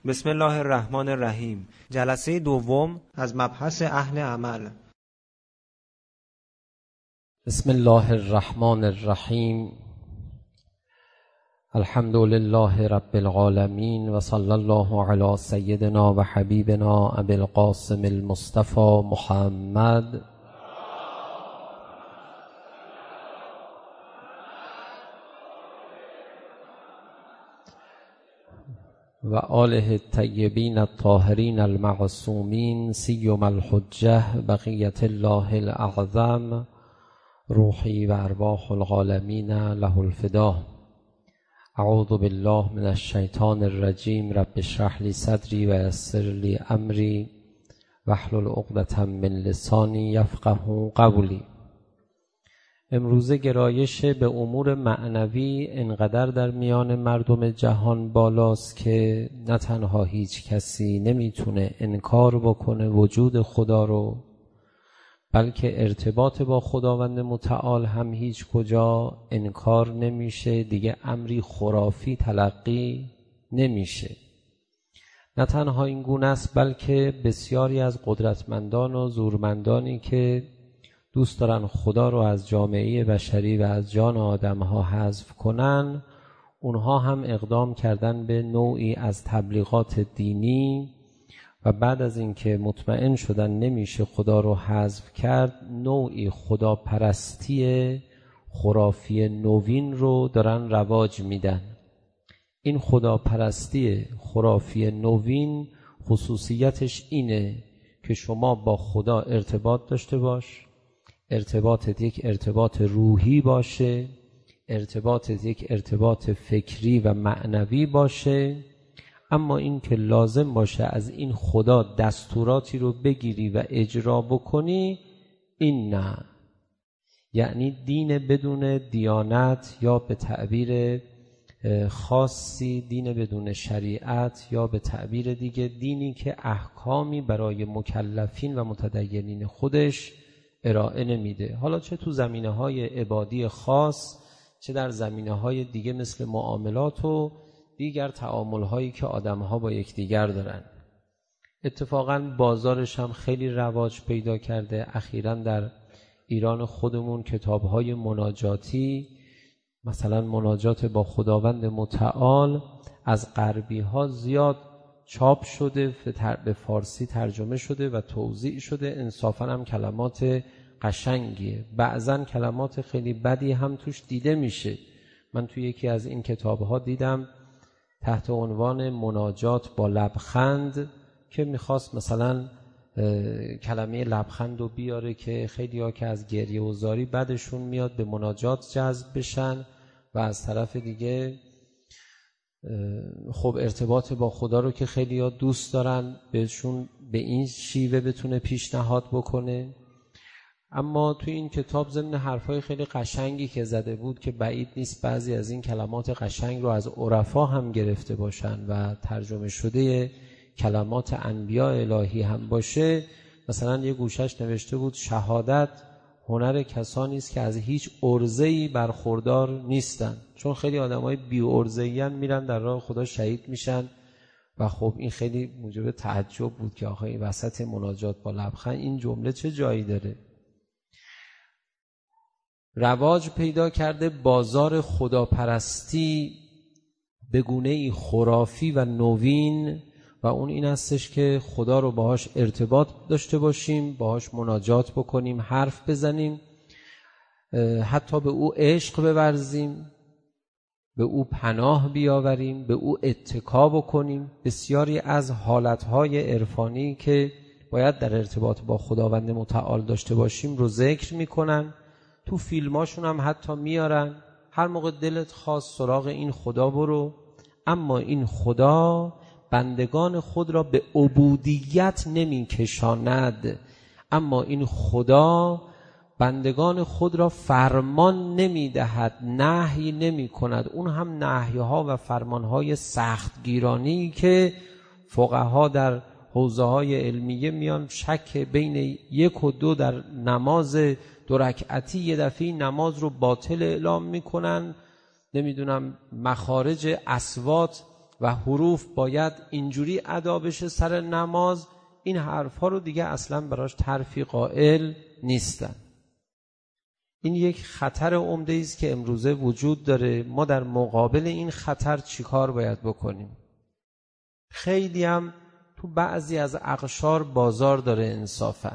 بسم الله الرحمن الرحیم. جلسه دوم از مبحث اهل عمل. بسم الله الرحمن الرحیم. الحمد لله رب العالمین و صلی الله علی سیدنا و حبیبنا ابی القاسم المصطفى محمد و آله الطیبین الطاهرین المعصومین سیما الحجة بقیة الله الاعظم روحی و ارواح العالمین له الفدا. اعوذ بالله من الشیطان الرجیم. رب اشرح لی صدری و یسر لی امری واحلل عقدة من لسانی یفقهوا قولی. امروزه گرایش به امور معنوی انقدر در میان مردم جهان بالاست که نه تنها هیچ کسی نمیتونه انکار بکنه وجود خدا رو، بلکه ارتباط با خداوند متعال هم هیچ کجا انکار نمیشه، دیگه امری خرافی تلقی نمیشه. نه تنها این گونه است، بلکه بسیاری از قدرتمندان و زورمندانی که دوست دارن خدا رو از جامعه بشری و از جان آدم‌ها حذف کنن، اونها هم اقدام کردن به نوعی از تبلیغات دینی و بعد از اینکه مطمئن شدن نمیشه خدا رو حذف کرد، نوعی خداپرستی خرافی نوین رو دارن رواج میدن. این خداپرستی خرافی نوین خصوصیتش اینه که شما با خدا ارتباط داشته باش، ارتباطت یک ارتباط روحی باشه، ارتباطت یک ارتباط فکری و معنوی باشه، اما این که لازم باشه از این خدا دستوراتی رو بگیری و اجرا بکنی، این نه. یعنی دین بدون دیانت، یا به تعبیر خاصی دین بدون شریعت، یا به تعبیر دیگه دینی که احکامی برای مکلفین و متدینین خودش ارائه نمیده، حالا چه تو زمینه‌های عبادی خاص، چه در زمینه‌های دیگه مثل معاملات و دیگر تعامل‌هایی که آدم‌ها با یکدیگر دارن. اتفاقاً بازارش هم خیلی رواج پیدا کرده. اخیراً در ایران خودمون کتاب‌های مناجاتی، مثلا مناجات با خداوند متعال، از غربی‌ها زیاد چاپ شده، به فارسی ترجمه شده و توزیع شده. انصافاً هم کلمات قشنگیه، بعضاً کلمات خیلی بدی هم توش دیده میشه. من توی یکی از این کتاب‌ها دیدم تحت عنوان مناجات با لبخند که میخواست مثلا کلمه لبخند رو بیاره که خیلی ها که از گریه و زاری بعدشون میاد به مناجات جذب بشن و از طرف دیگه خب ارتباط با خدا رو که خیلی ها دوست دارن بهشون به این شیوه بتونه پیشنهاد بکنه. اما توی این کتاب ضمن حرفای خیلی قشنگی که زده بود که بعید نیست بعضی از این کلمات قشنگ رو از عرفا هم گرفته باشن و ترجمه شده کلمات انبیاء الهی هم باشه. مثلا یه گوشش نوشته بود شهادت هنر کسانی است که از هیچ عرضه‌ای برخوردار نیستن، چون خیلی آدمای بی عرضه‌این میرن در راه خدا شهید میشن و خب این خیلی موجب تعجب بود که آخه این وسط مناجات با لبخند این جمله چه جایی داره. رواج پیدا کرده بازار خداپرستی به گونه‌ای خرافی و نوین، و اون این هستش که خدا رو باهاش ارتباط داشته باشیم، باهاش مناجات بکنیم، حرف بزنیم، حتی به او عشق بورزیم، به او پناه بیاوریم، به او اتکا بکنیم. بسیاری از حالتهای عرفانی که باید در ارتباط با خداوند متعال داشته باشیم رو ذکر میکنن، تو فیلماشون هم حتی میارن. هر موقع دلت خواست سراغ این خدا برو، اما این خدا بندگان خود را به عبودیت نمی کشاند، اما این خدا بندگان خود را فرمان نمی دهد، نهی نمی کند. اون هم نهی ها و فرمان های سختگیرانی که فقها در حوزه های علمیه میان شک بین 1 و 2 در نماز 2 رکعتی یه دفعه نماز رو باطل اعلام میکنن. نمیدونم مخارج اصوات و حروف باید اینجوری ادا بشه سر نماز، این حرفا رو دیگه اصلا براش ترفیع قائل نیستن. این یک خطر عمده است که امروزه وجود داره. ما در مقابل این خطر چیکار باید بکنیم؟ خیلی هم تو بعضی از اقشار بازار داره انصافاً.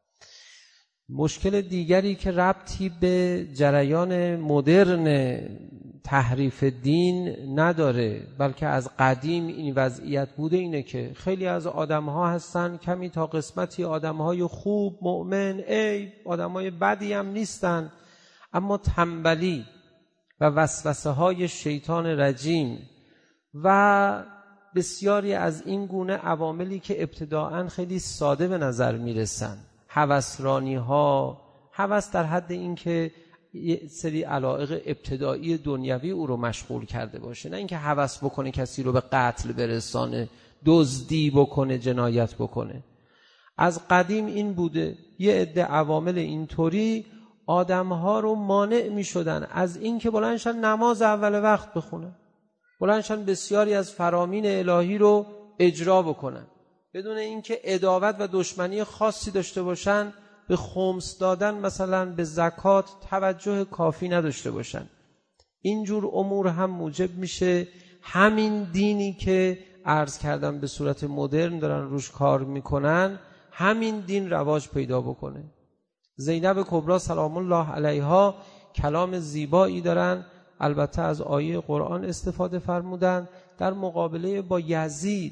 مشکل دیگری که ربطی به جریان مدرن تحریف دین نداره، بلکه از قدیم این وضعیت بوده، اینه که خیلی از آدم‌ها هستن کمی تا قسمتی آدم‌های خوب، مؤمن، آدم‌های بدی هم نیستن، اما تنبلی و وسوسه‌های شیطان رجیم و بسیاری از این گونه عواملی که ابتداءً خیلی ساده به نظر میرسن، هوسرانی‌ها، هوس در حد این که یه سری علایق ابتدایی دنیوی او رو مشغول کرده باشه، نه اینکه هوس بکنه کسی رو به قتل برسانه، دزدی بکنه، جنایت بکنه. از قدیم این بوده، یه عده عوامل اینطوری آدم‌ها رو مانع می‌شدن از این که بلندشن نماز اول وقت بخونن، بلندشن بسیاری از فرامین الهی رو اجرا بکنن، بدون اینکه عداوت و دشمنی خاصی داشته باشن، به خمس دادن مثلا به زکات توجه کافی نداشته باشن. اینجور امور هم موجب میشه همین دینی که عرض کردم به صورت مدرن دارن روش کار میکنن، همین دین رواج پیدا بکنه. زینب کبری سلام الله علیها کلام زیبایی دارن، البته از آیه قرآن استفاده فرمودن در مقابله با یزید.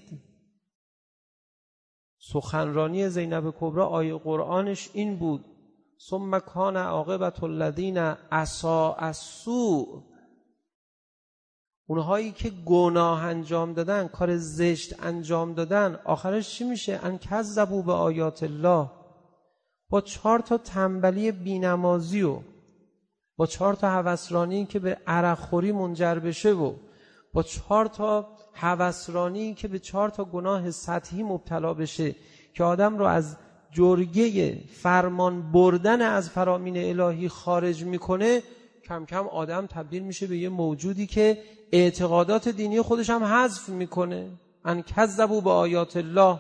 سخنرانی زینب کبری آیه قرآنش این بود: ثم کان عاقبة الذین اساءوا السوء. اونهایی که گناه انجام دادن، کار زشت انجام دادن، آخرش چی میشه؟ ان کذبوا به آیات الله. با 4 تا تنبلی بینمازی و با 4 تا هوسرانی که به عرق خوری منجر بشه و با 4 تا هوسرانی که به 4 تا گناه سطحی مبتلا بشه که آدم رو از جرگه فرمان بردن از فرامین الهی خارج میکنه، کم کم آدم تبدیل میشه به یه موجودی که اعتقادات دینی خودش هم حذف میکنه. ان کذبوا به آیات الله.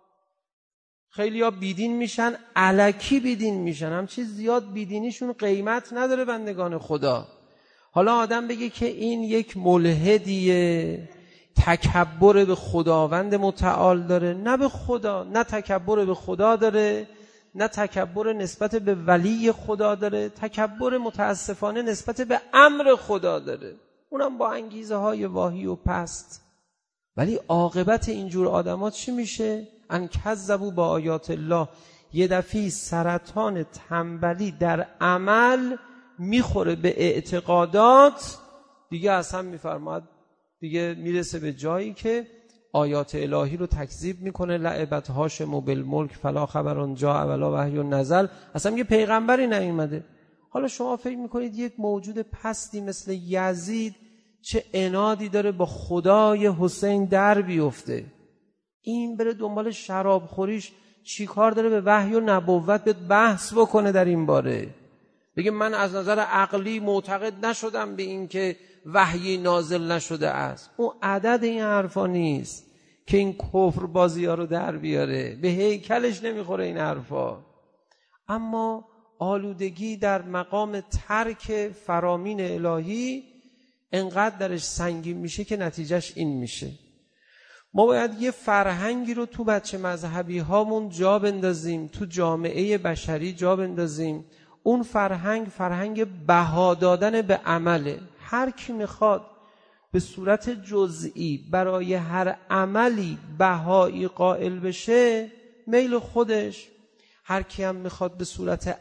خیلی ها بیدین میشن، الکی بیدین میشن، هم چیز زیاد بیدینیشون قیمت نداره بندگان خدا. حالا آدم بگه که این یک ملحدیه، تکبر به خداوند متعال داره، نه به خدا، نه تکبر به خدا داره، نه تکبر نسبت به ولی خدا داره، تکبر متاسفانه نسبت به امر خدا داره، اونم با انگیزه های واهی و پست. ولی عاقبت اینجور آدمات چی میشه؟ ان کذبوا با آیات الله. یه دفعی سرطان تنبلی در عمل میخوره به اعتقادات، دیگه اصلا میفرماد دیگه میرسه به جایی که آیات الهی رو تکذیب میکنه. لعبت هاشم بالملک فلا خبر جاء ولا وحی نزل. اصلا میگه پیغمبری نیومده. حالا شما فکر میکنید یک موجود پستی مثل یزید چه عنادی داره با خدای حسین در بیفته؟ این بره دنبال شراب خوریش چی کار داره به وحی و نبوت به بحث بکنه در این باره؟ بگه من از نظر عقلی معتقد نشدم به این که وحی نازل نشده است. اون عدد این حرفا نیست که این کفر بازی ها رو در بیاره، به هیکلش نمیخوره این حرفا. اما آلودگی در مقام ترک فرامین الهی انقدر درش سنگین میشه که نتیجهش این میشه. ما باید یه فرهنگی رو تو بچه مذهبی هامون جا بندازیم، تو جامعه بشری جا بندازیم. اون فرهنگ بها دادن به عمله. هر کی میخواد به صورت جزئی برای هر عملی بهایی قائل بشه، میل خودش. هر کی هم میخواد به صورت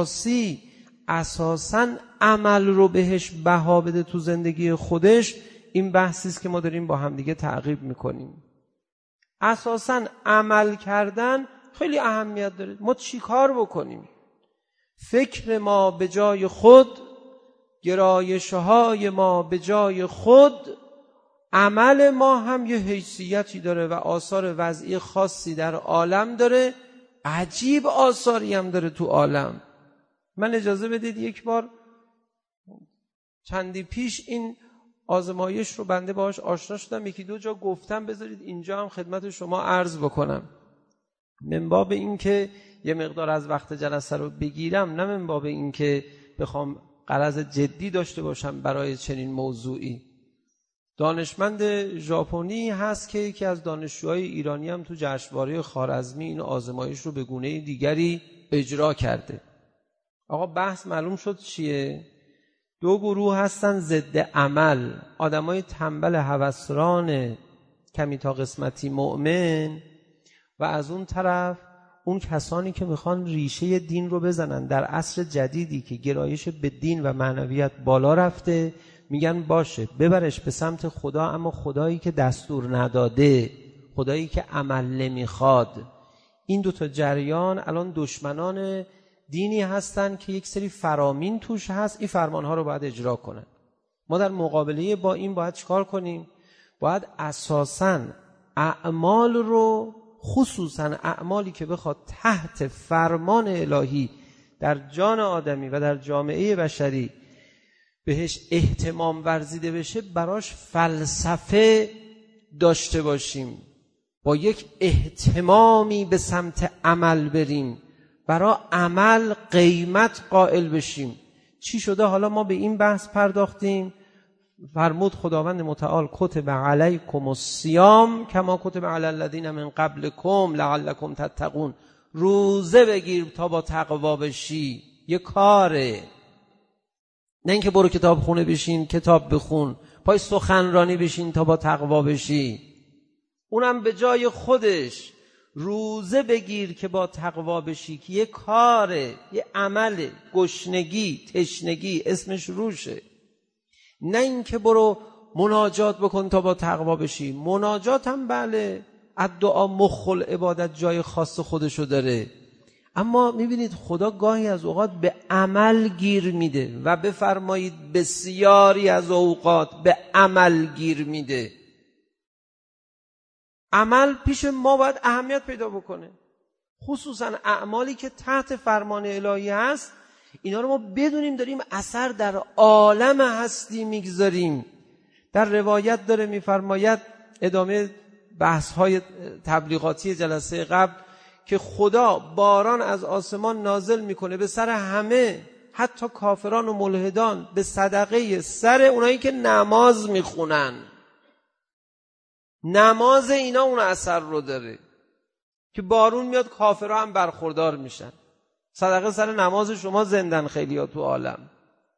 اساساً عمل رو بهش بها بده تو زندگی خودش، این بحثی است که ما داریم با هم دیگه تعقیب میکنیم. اساساً عمل کردن خیلی اهمیت داره. ما چی کار بکنیم؟ فکر ما به جای خود، گرایش‌های ما به جای خود، عمل ما هم یه حیثیتی داره و آثار وضعی خاصی در عالم داره. عجیب آثاری هم داره تو عالم. من اجازه بدید یک بار چندی پیش این آزمایش رو بنده باهاش آشنا شدم، یکی دو جا گفتم، بذارید اینجا هم خدمت شما عرض بکنم. من باب این که یه مقدار از وقت جلسه رو بگیرم، نه من باب این که بخوام غرض جدی داشته باشم برای چنین موضوعی. دانشمند ژاپنی هست که یکی از دانشجوهای ایرانی هم تو جشنواره خوارزمی این آزمایش رو به گونه دیگری اجرا کرده. آقا بحث معلوم شد چیه؟ دو گروه هستن ضد عمل، آدمای تنبل هوسران کمی تا قسمتی مؤمن، و از اون طرف اون کسانی که میخوان ریشه دین رو بزنن. در عصر جدیدی که گرایش به دین و معنویت بالا رفته، میگن باشه ببرش به سمت خدا، اما خدایی که دستور نداده، خدایی که عمل نمیخواد. این دوتا جریان الان دشمنان دینی هستن که یک سری فرامین توش هست، این فرمانها رو باید اجرا کنن. ما در مقابله با این باید چیکار کنیم؟ باید اساساً اعمال رو، خصوصاً اعمالی که بخواد تحت فرمان الهی در جان آدمی و در جامعه بشری بهش اهتمام ورزیده بشه، براش فلسفه داشته باشیم، با یک اهتمامی به سمت عمل بریم، برای عمل قیمت قائل بشیم. چی شده حالا ما به این بحث پرداختیم؟ فرمود خداوند متعال کتب علیکم الصیام کما کتب علی الذین من قبلکم لعلکم تتقون. روزه بگیر تا با تقوا بشی. یه کاره، نه اینکه برو کتاب خونه بشین کتاب بخون، پای سخنرانی بشین تا با تقوا بشی. اونم به جای خودش. روزه بگیر که با تقوا بشی، که یه کاره، یه عمله، گشنگی، تشنگی اسمش روشه. نه اینکه برو مناجات بکن تا با تقوا بشی. مناجات هم بله، الدعا مخ العبادت جای خاص خودشو داره، اما میبینید خدا گاهی از اوقات به عمل گیر میده و بفرمایید بسیاری از اوقات به عمل گیر میده. عمل پیش ما باید اهمیت پیدا بکنه، خصوصا اعمالی که تحت فرمان الهی هست. اینا رو ما بدونیم داریم اثر در عالم هستی میگذاریم. در روایت داره میفرماید، ادامه بحث‌های تبلیغاتی جلسه قبل، که خدا باران از آسمان نازل میکنه به سر همه، حتی کافران و ملحدان، به صدقه سر اونایی که نماز میخونن. نماز اینا اون اثر رو داره که بارون میاد، کافرها هم برخوردار میشن. صدقه سر نماز شما زندن خیلی ها تو عالم.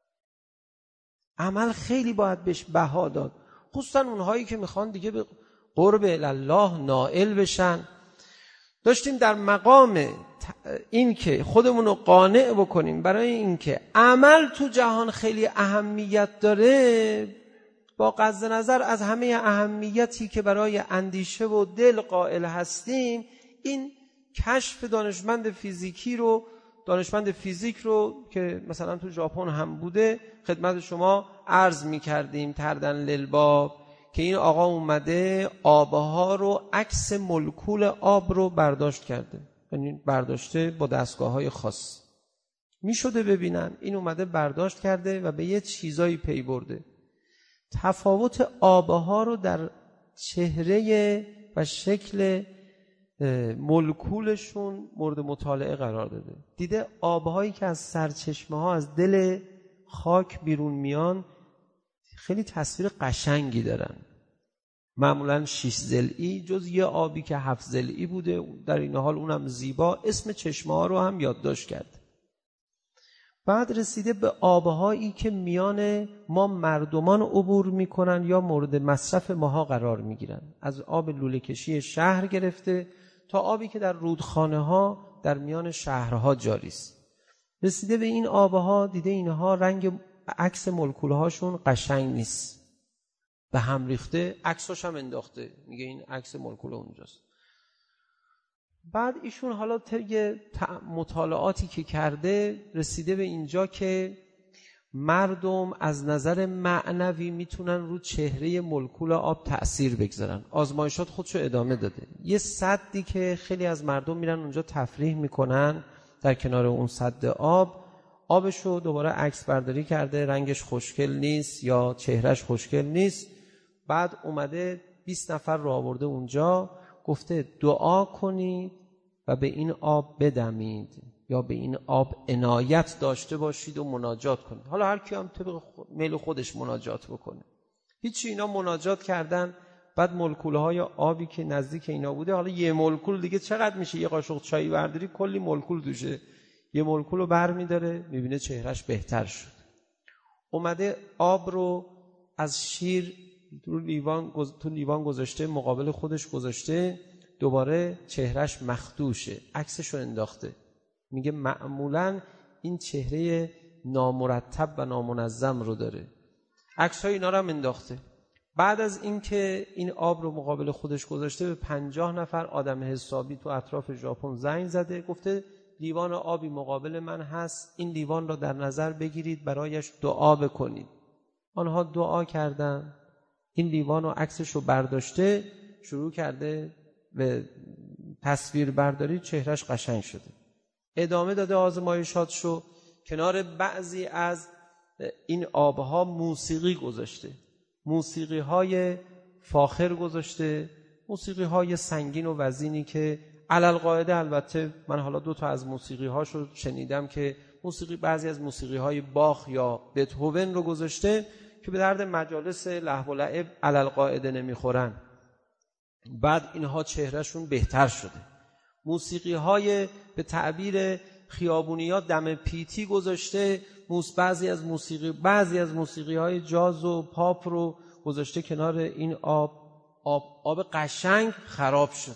عمل خیلی باید بهش بها داد، خصوصا اونهایی که میخوان دیگه به قرب الله نائل بشن. داشتیم در مقام این که خودمون رو قانع بکنیم برای این که عمل تو جهان خیلی اهمیت داره، با قصد نظر از همه اهمیتی که برای اندیشه و دل قائل هستیم، این کشف دانشمند فیزیک رو که مثلا تو ژاپن هم بوده خدمت شما عرض می کردیم تردن للباب، که این آقا اومده آبها رو، عکس مولکول آب رو برداشت کرده، یعنی برداشته با دستگاه‌های خاص، می شده ببینن. این اومده برداشت کرده و به یه چیزایی پی برده. تفاوت آبها رو در چهره و شکل مولکولشون مورد مطالعه قرار داده. دیده آبهایی که از سرچشمه ها از دل خاک بیرون میان خیلی تصویر قشنگی دارن، معمولا 6 ضلعی، جز یه آبی که 7 ضلعی بوده، در این حال اونم زیبا، اسم چشمه ها رو هم یادداشت کرد. بعد رسیده به آبهایی که میان ما مردمان عبور میکنن یا مورد مصرف ماها قرار میگیرن، از آب لوله کشی شهر گرفته تا آبی که در رودخانه ها در میان شهرها جاری است. رسیده به این آبها، دیده اینها رنگ عکس مولکول هاشون قشنگ نیست، به هم ریخته، عکساش هم انداخته، میگه این عکس مولکول اونجاست. بعد ایشون حالا طی مطالعاتی که کرده رسیده به اینجا که مردم از نظر معنوی میتونن رو چهره مولکول آب تأثیر بگذارن. آزمایشات خودشو ادامه داده. یه سدی که خیلی از مردم میرن اونجا تفریح میکنن، در کنار اون سد آبشو دوباره عکس برداری کرده، رنگش خوشگل نیست یا چهرش خوشگل نیست. بعد اومده 20 نفر رو آورده اونجا، گفته دعا کنید و به این آب بدمید یا به این آب عنایت داشته باشید و مناجات کنید. حالا هر کی هم طبق میل خودش مناجات بکنه. هیچی، اینا مناجات کردن. بعد مولکول‌های آبی که نزدیک اینا بوده، حالا یه مولکول دیگه چقدر میشه؟ یه قاشق چای برداری کلی مولکول توشه. یه مولکول رو برمی‌داره، میبینه چهرهش بهتر شد. اومده آب رو از شیر تو لیوان گذاشته، مقابل خودش گذاشته، دوباره چهرهش مخدوشه، عکسش رو انداخته. میگه معمولاً این چهره نامرتب و نامنظم رو داره. عکس‌های اینا رو هم انداخته. بعد از اینکه این آب رو مقابل خودش گذاشته، به 50 نفر آدم حسابی تو اطراف ژاپن زنگ زده، گفته لیوان آبی مقابل من هست، این لیوان رو در نظر بگیرید، برایش دعا بکنید. آنها دعا کردن. این لیوان و عکسش رو برداشته، شروع کرده به تصویر برداری، چهرهش قشنگ شده. ادامه داده آزمایشاتشو. کنار بعضی از این آبها موسیقی گذاشته، موسیقی های فاخر گذاشته، موسیقی های سنگین و وزینی که علالقاعده، البته من حالا 2 تا از موسیقی هاشو شنیدم که بعضی از موسیقی های باخ یا بتهوون رو گذاشته که به درد مجالس لهو و لعب علالقاعده نمیخورن. بعد اینها چهرهشون بهتر شده. موسیقی های به تعبیر خیابونی‌ها دم پیتی گذاشته، بعضی از موسیقی های جاز و پاپ رو گذاشته کنار این آب قشنگ خراب شده.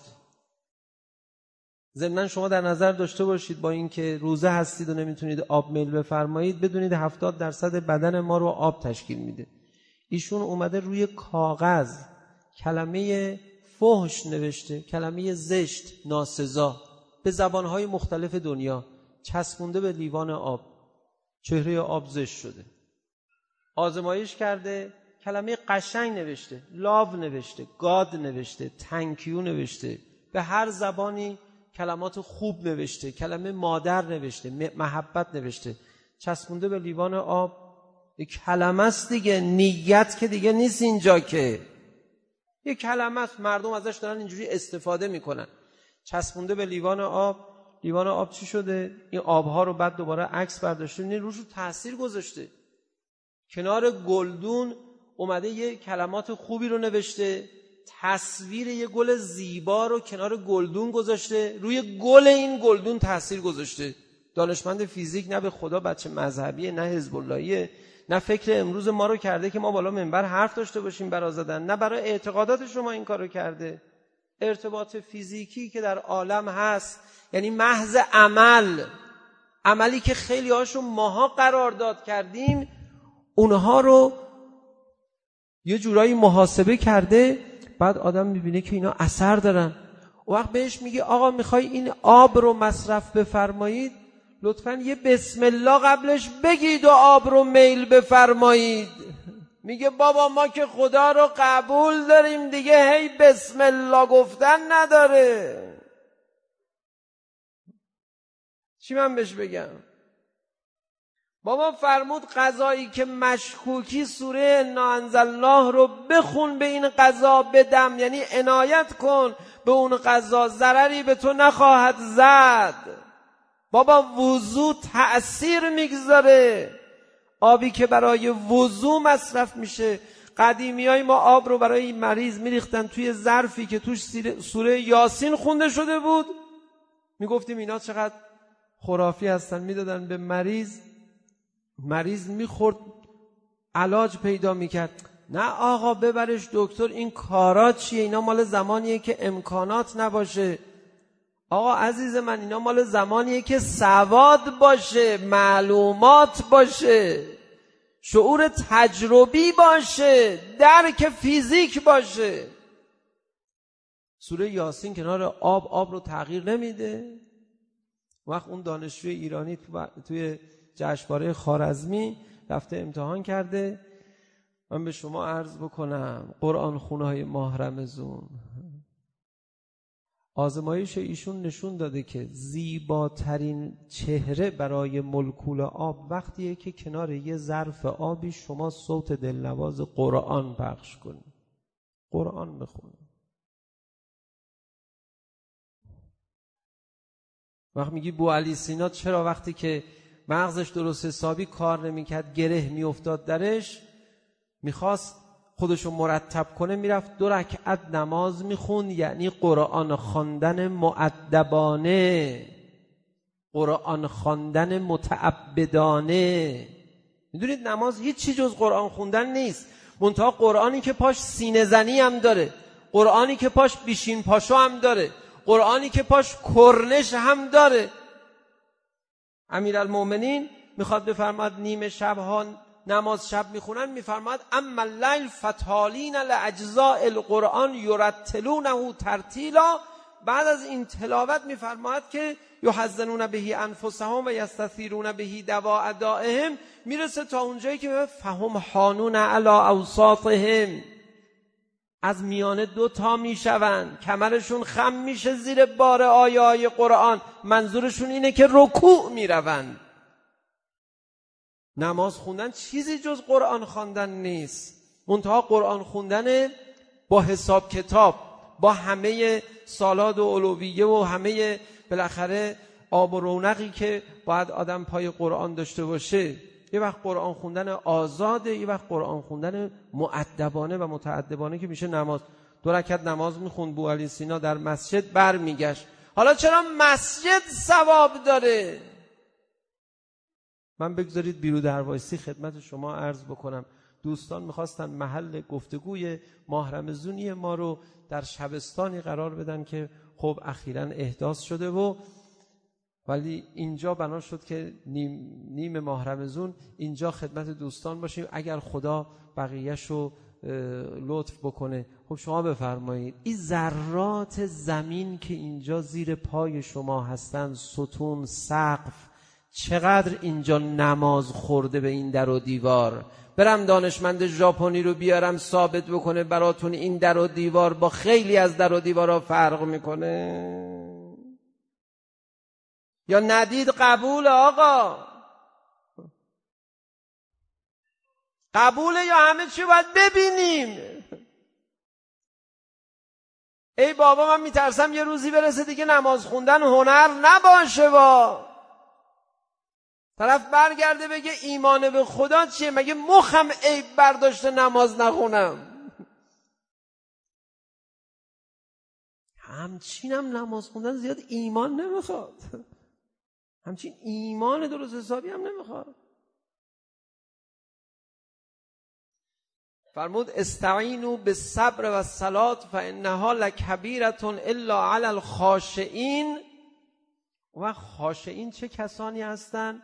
ضمناً شما در نظر داشته باشید با اینکه روزه هستید و نمیتونید آب میل بفرمایید، بدونید 70% بدن ما رو آب تشکیل میده. ایشون اومده روی کاغذ کلمه فحش نوشته، کلمه زشت، ناسزا، به زبانهای مختلف دنیا چسبونده به لیوان آب. چهره آب زشت شده. آزمایش کرده، کلمه قشنگ نوشته، لاو نوشته، گاد نوشته، تنکیو نوشته، به هر زبانی کلمات خوب نوشته، کلمه مادر نوشته، محبت نوشته، چسبونده به لیوان آب. یک کلمه است دیگه، نیت که دیگه نیست اینجا، که یک کلمه است، مردم ازش دارن اینجوری استفاده میکنن. چسبونده به لیوان آب. لیوان آب چی شده؟ این آبها رو بعد دوباره عکس برداشته، این روش رو تاثیر گذاشته. کنار گلدون اومده یه کلمات خوبی رو نوشته، تصویر یه گل زیبا رو کنار گلدون گذاشته، روی گل این گلدون تاثیر گذاشته. دانشمند فیزیک، نه به خدا بچه مذهبیه، نه حزب اللهیه، نه فکر امروز ما رو کرده که ما بالا منبر حرف داشته باشیم برا زدن، نه برای اعتقادات شما این کارو کرده. ارتباط فیزیکی که در عالم هست یعنی محض عملی که خیلی هاشو ماها قرار داد کردیم، اونها رو یه جورایی محاسبه کرده. بعد آدم میبینه که اینا اثر دارن. اون وقت بهش میگه آقا میخوای این آب رو مصرف بفرمایید، لطفاً یه بسم الله قبلش بگید و آب رو میل بفرمایید. میگه بابا ما که خدا رو قبول داریم دیگه، هی بسم الله گفتن نداره. چی من بهش بگم؟ بابا فرمود قضایی که مشکوکی سوره انا انزلناه رو بخون، به این قضا بدم، یعنی عنایت کن به اون قضا، ضرری به تو نخواهد زد. بابا وضو تأثیر میگذاره. آبی که برای وضو مصرف میشه، قدیمیای ما آب رو برای مریض میریختن توی ظرفی که توش سوره یاسین خونده شده بود. میگفتیم اینا چقدر خرافی هستن، میدادن به مریض میخورد، علاج پیدا میکرد. نه آقا ببرش دکتر، این کارا چیه؟ اینا مال زمانیه که امکانات نباشه. آقا عزیز من، اینا مال زمانیه که سواد باشه، معلومات باشه، شعور تجربی باشه، درک فیزیک باشه. سوره یاسین کنار آب رو تغییر نمیده. وقت اون دانشجوی ایرانی توی جشنواره خوارزمی رفته امتحان کرده. من به شما عرض بکنم، قرآن خونه‌های ماه رمضان آزمایش ایشون نشون داده که زیباترین چهره برای مولکول آب وقتیه که کنار یه ظرف آبی شما صوت دلنواز قرآن پخش کنید، قرآن بخونید. وقت میگی بوعلی سینا چرا وقتی که مغزش درست حسابی کار نمیکرد گره میافتاد درش، میخواست خودشو مرتب کنه، میرفت 2 رکعت نماز میخوند، یعنی قرآن خواندن مؤدبانه، قرآن خواندن متعبدانه. میدونید نماز هیچی جز قرآن خوندن نیست، منتها قرآنی که پاش سینه زنی هم داره، قرآنی که پاش بیشین پاشو هم داره، قرآنی که پاش کرنش هم داره. امیرالمومنین میخواد بفرماد نیم شبها نماز شب میخونن، میفرماد اما اللیل فتالین لاجزاء القرآن یرتلونه ترتیلا. بعد از این تلاوت میفرماد که یحزنون به انفسهم و یستثیرون به دواء دائهم، میرسه تا اونجایی که فهم حانون علی اوساطهم، از میانه 2 تا میشوند، کمرشون خم میشه زیر بار آیه قرآن، منظورشون اینه که رکوع میروند. نماز خوندن چیزی جز قرآن خواندن نیست، منتها قرآن خوندن با حساب کتاب، با همه سالاد و علویه و همه بالاخره آب و رونقی که باید آدم پای قرآن داشته باشه. یه وقت قرآن خوندن آزاده، یه وقت قرآن خوندن مؤدبانه و متعدبانه که میشه نماز. 2 رکعت نماز میخوند بوعلی سینا در مسجد، برمیگشت. حالا چرا مسجد ثواب داره؟ من بگذارید بیرو دروایسی خدمت شما عرض بکنم. دوستان میخواستن محل گفتگوی ماه رمضانی ما رو در شبستانی قرار بدن که خب اخیراً احداث شده و ولی اینجا بنا شد که نیم ماه رمضان اینجا خدمت دوستان باشیم. اگر خدا بقیه‌شو لطف بکنه. خب شما بفرمایید این ذرات زمین که اینجا زیر پای شما هستن، ستون، سقف، چقدر اینجا نماز خورده به این در و دیوار. برم دانشمند ژاپنی رو بیارم ثابت بکنه براتون این در و دیوار با خیلی از در و دیوارها فرق میکنه. یا ندید قبول آقا؟ قبوله یا همه چی باید ببینیم؟ ای بابا من میترسم یه روزی برسه دیگه نماز خوندن هنر نباشه. طرف برگرده بگه ایمان به خدا چیه؟ مگه مخم عیب برداشته نماز نخونم؟ همچینم نماز خوندن زیاد ایمان نمیخواد، همچین ایمان درست حسابی هم نمیخواد. فرمود استعینوا بالصبر والصلاة فانها لکبیرة الا علی الخاشعین. و خاشعین چه کسانی هستند؟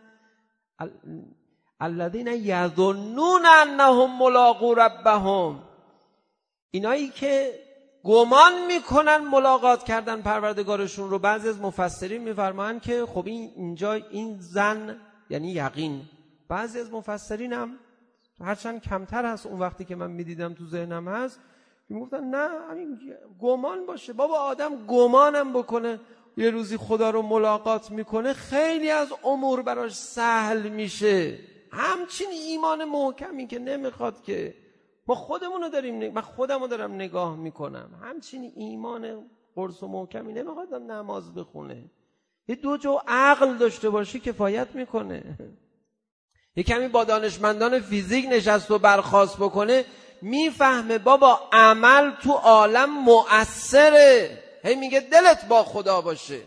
الذین یظنون انهم ملاقو ربهم، اینایی که گمان میکنن ملاقات کردن پروردگارشون رو. بعضی از مفسرین میفرمایند که خب اینجا این ظن یعنی یقین. بعضی از مفسرین هم هرچند کمتر هست، اون وقتی که من میدیدم تو ذهنم هست، میگفتن نه همین گمان باشه. بابا آدم گمانم بکنه یه روزی خدا رو ملاقات میکنه، خیلی از امور براش سهل میشه. همچین ایمان محکمی که نمیخواد که ما خودمونو داریم، من خودمو دارم نگاه میکنم، همچین ایمان قرص و محکمی نمیخواد نماز بخونه. یه 2 جو عقل داشته باشی کفایت میکنه. یه کمی با دانشمندان فیزیک نشست و برخاست بکنه، میفهمه بابا عمل تو عالم مؤثره. هی میگه دلت با خدا باشه،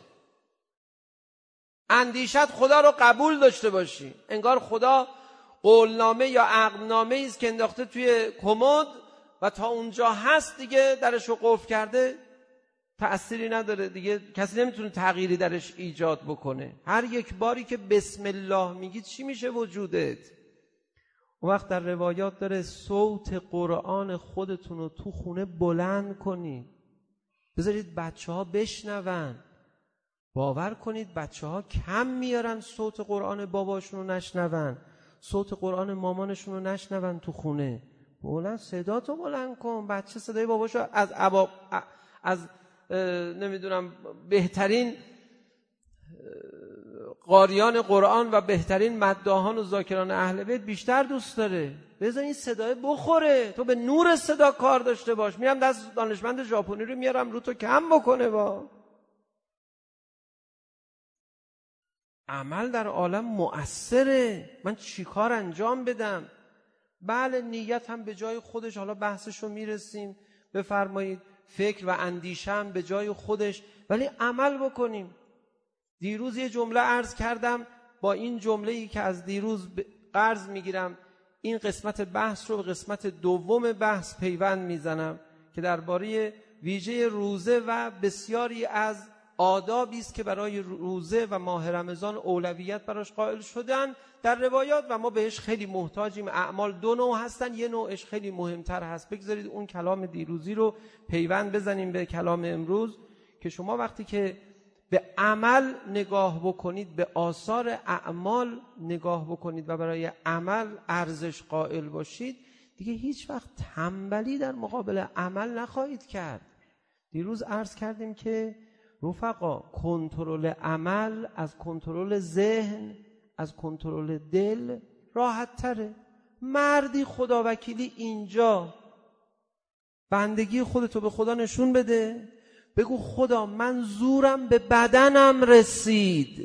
اندیشت خدا رو قبول داشته باشی. انگار خدا قولنامه یا عقدنامه ایست که انداخته توی کمد و تا اونجا هست دیگه درش رو قفل کرده، تأثیری نداره دیگه، کسی نمیتونه تغییری درش ایجاد بکنه. هر یک باری که بسم الله میگی چی میشه وجودت؟ اون وقت در روایات داره صوت قرآن خودتون رو تو خونه بلند کنید، بذارید بچه ها بشنون. باور کنید بچه ها کم میارن صوت قرآن باباشون رو نشنون، صوت قرآن مامانشون رو نشنون تو خونه. بلند صدا تو بلند کن. بچه صدای باباشو از نمیدونم بهترین قاریان قرآن و بهترین مداحان و ذاکران اهل بیت بیشتر دوست داره. بذار این صدای بخوره، تو به نور صدا کار داشته باش. میام دست دانشمند ژاپنی رو میارم رو تو کم بکنه. با عمل در عالم مؤثره. من چی کار انجام بدم؟ بله نیت هم به جای خودش، حالا بحثش رو میرسیم، بفرمایید. فکر و اندیشه هم به جای خودش، ولی عمل بکنیم. دیروز یه جمله عرض کردم، با این جمله‌ای که از دیروز قرض میگیرم این قسمت بحث رو به قسمت دوم بحث پیوند میزنم که درباره ویژه روزه و بسیاری از آدابی است که برای روزه و ماه رمضان اولویت براش قائل شدن در روایات و ما بهش خیلی محتاجیم. اعمال دو نوع هستن، یه نوعش خیلی مهمتر هست. بگذارید اون کلام دیروزی رو پیوند بزنیم به کلام امروز که شما وقتی که به عمل نگاه بکنید، به آثار اعمال نگاه بکنید و برای عمل ارزش قائل باشید، دیگه هیچ وقت تنبلی در مقابل عمل نخواهید کرد. دیروز عرض کردیم که رفقا کنترل عمل از کنترل ذهن، از کنترل دل راحت تره. مردی خداوکیلی اینجا بندگی خودتو به خدا نشون بده، بگو خدا من زورم به بدنم رسید،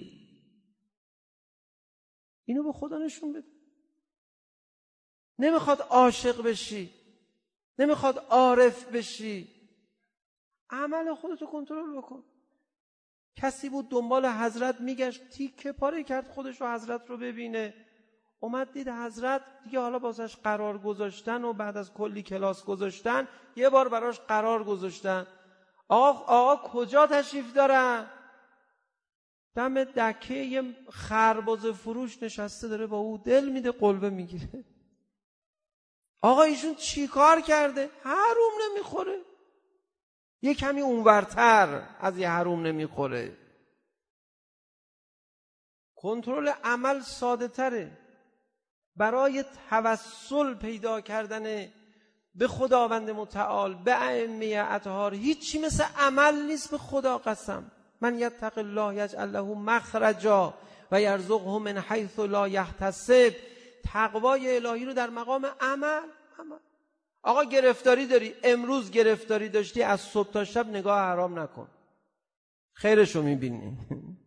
اینو به خدا نشون بده. نمیخواد عاشق بشی، نمیخواد عارف بشی، عمل خودتو کنترل بکن. کسی بود دنبال حضرت میگشت، تیکه پاره کرد خودش رو حضرت رو ببینه، اومد دید حضرت دیگه حالا بازش قرار گذاشتن و بعد از کلی کلاس گذاشتن یه بار براش قرار گذاشتن. آقا کجا تشریف دارن؟ دم دکه یه خربزه فروش نشسته، داره با او دل میده، قلبه میگیره. آقا ایشون چی کار کرده؟ حروم نمیخوره، یه کمی اونورتر از یه حروم نمیخوره. کنترل عمل ساده تره. برای توسل پیدا کردن به خداوند متعال، به ائمه اطهار، هیچی مثل عمل نیست. به خدا قسم، من یتق الله یجعل له مخرجا و یرزقه من حیث لا یحتسب. تقوای الهی رو در مقام عمل. آقا گرفتاری داری، امروز گرفتاری داشتی، از صبح تا شب نگاه حرام نکن، خیرشو میبینی.